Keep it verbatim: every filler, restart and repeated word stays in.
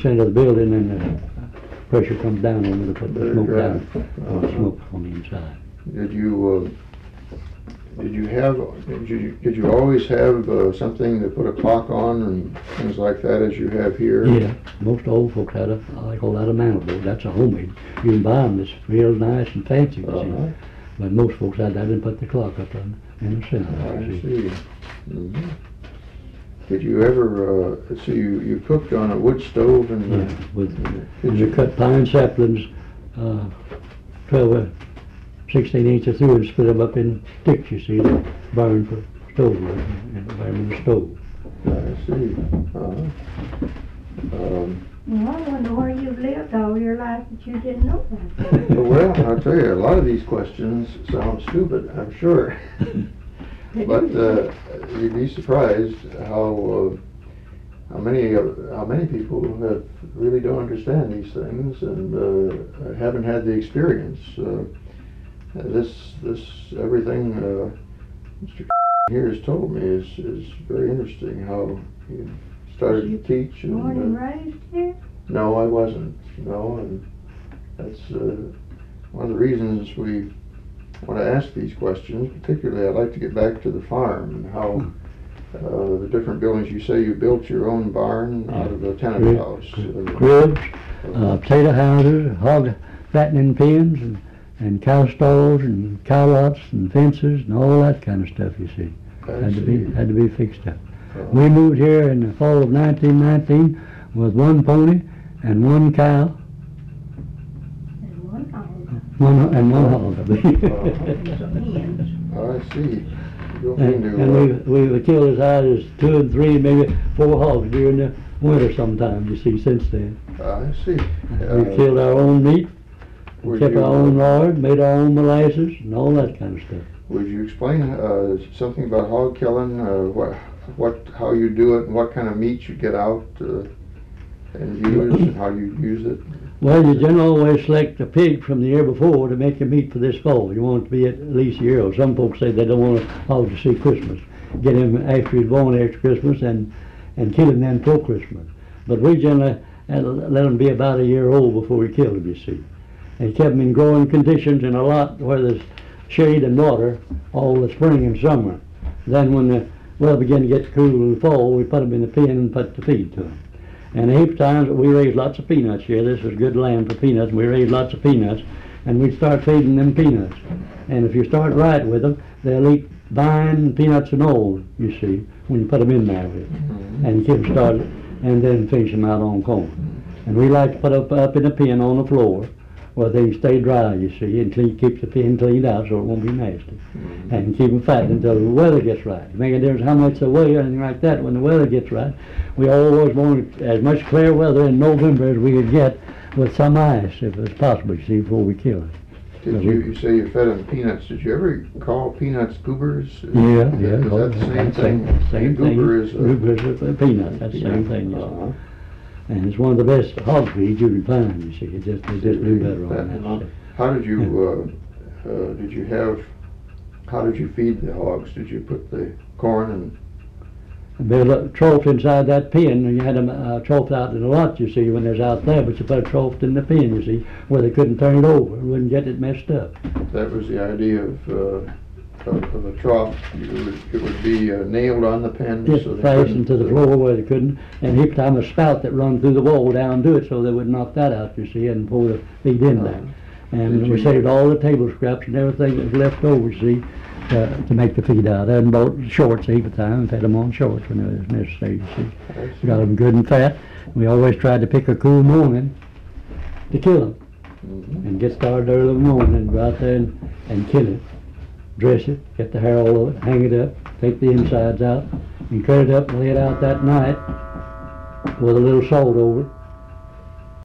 center of the building, and the pressure comes down on it to put the smoke down, or the smoke on the inside. Did you, uh, did you have, did you, did you always have uh, something to put a clock on and things like that as you have here? Yeah, most old folks had a, I call that a mantelboard. That's a homemade. You can buy them, it's real nice and fancy, you Uh-huh. see. But most folks had that and put the clock up in, in the center. I you see. Mhm. Did you ever, uh, so you, you cooked on a wood stove and? uh, Yeah, with, Did and you we cut pine saplings, uh, twelve or sixteen inches through and split them up in sticks, you see, to burn for stove wood and burn in the stove. I see. Uh-huh. Um, Well, I wonder where you've lived all your life that you didn't know that. Well, I'll tell you, a lot of these questions sound stupid, I'm sure. But uh, you'd be surprised how uh, how many uh, how many people have really don't understand these things and uh, haven't had the experience. Uh, this this everything uh, Mister here has told me is is very interesting. How he started to teach. And, Born and uh, raised here? no, I wasn't. No, and that's uh, one of the reasons we want to ask these questions. Particularly, I'd like to get back to the farm and how uh, the different buildings. You say you built your own barn out of a tenant Crib- house. Cribs, uh, potato houses, hog fattening pens, and, and cow stalls, and cow lots, and fences, and all that kind of stuff, you see. I Had to be, see. had to be fixed up. Uh, We moved here in the fall of nineteen nineteen with one pony and one cow, And one hog. one, and one hog, I believe. And some hens. I see. You don't And, mean to, and uh, we, we've killed as high as two and three, maybe four hogs during the winter sometime, you see, since then. I see. We've Uh, killed our own meat, would kept you, our own uh, lard, made our own molasses, and all that kind of stuff. Would you explain uh, something about hog killing? Uh, what, what, how you do it, and what kind of meat you get out uh, and use, and how you use it? Well, you generally always select a pig from the year before to make your meat for this fall. You want it to be at least a year old. Some folks say they don't want a hog to see Christmas. Get him after he's born after Christmas and, and kill him then for Christmas. But we generally uh, let him be about a year old before we kill him, you see. And kept him in growing conditions in a lot where there's shade and water all the spring and summer. Then when the weather began to get cool in the fall, we put them in the pen and put the feed to them. And a heap of times we raised lots of peanuts here. This was good land for peanuts. We raised lots of peanuts, and we'd start feeding them peanuts. And if you start right with them, they'll eat vine, peanuts, and all, you see, when you put them in there with it. Mm-hmm. And keep them started, and then finish them out on corn. And we like to put up up in a pen on the floor where they stay dry, you see, and clean, keep the pen cleaned out so it won't be nasty. Mm-hmm. And keep them fat until the weather gets right. It makes a difference how much they weigh or anything like that. When the weather gets right, we always wanted as much clear weather in November as we could get with some ice, if it's possible, you see, before we kill it. Did you, you say you fed them peanuts? Did you ever call peanuts goobers? Yeah, yeah. Is that the same thing? Same thing. Goober is a Goober is a peanut. That's the same thing. you see. Uh-huh. And it's one of the best hog feeds you can find, you see. It just, they just do better on that Uh-huh. stuff. How did you, uh, uh, did you have, how did you feed the hogs? Did you put the corn and, There's a trough inside that pen, and you had them uh, troughed out in a lot, you see, when there's out there, but you put a trough in the pen, you see, where they couldn't turn it over, wouldn't get it messed up. that was the idea of, uh, of, of a trough? You would, it would be uh, nailed on the pen? Just so they fastened to couldn't, the uh, floor where they couldn't, and heap time a spout that run through the wall down to it so they would knock that out, you see, and pour the feed in there. And Did we you- saved all the table scraps and everything that was left over, you see, uh, to make the feed out. And bought shorts a heap of time and fed them on shorts when it was necessary, you see. I see. Got them good and fat. We always tried to pick a cool morning to kill them. Mhm. And get started early in the morning and go out there and, and kill it. Dress it, get the hair all over it, hang it up, take the insides out, and cut it up and lay it out that night with a little salt over it.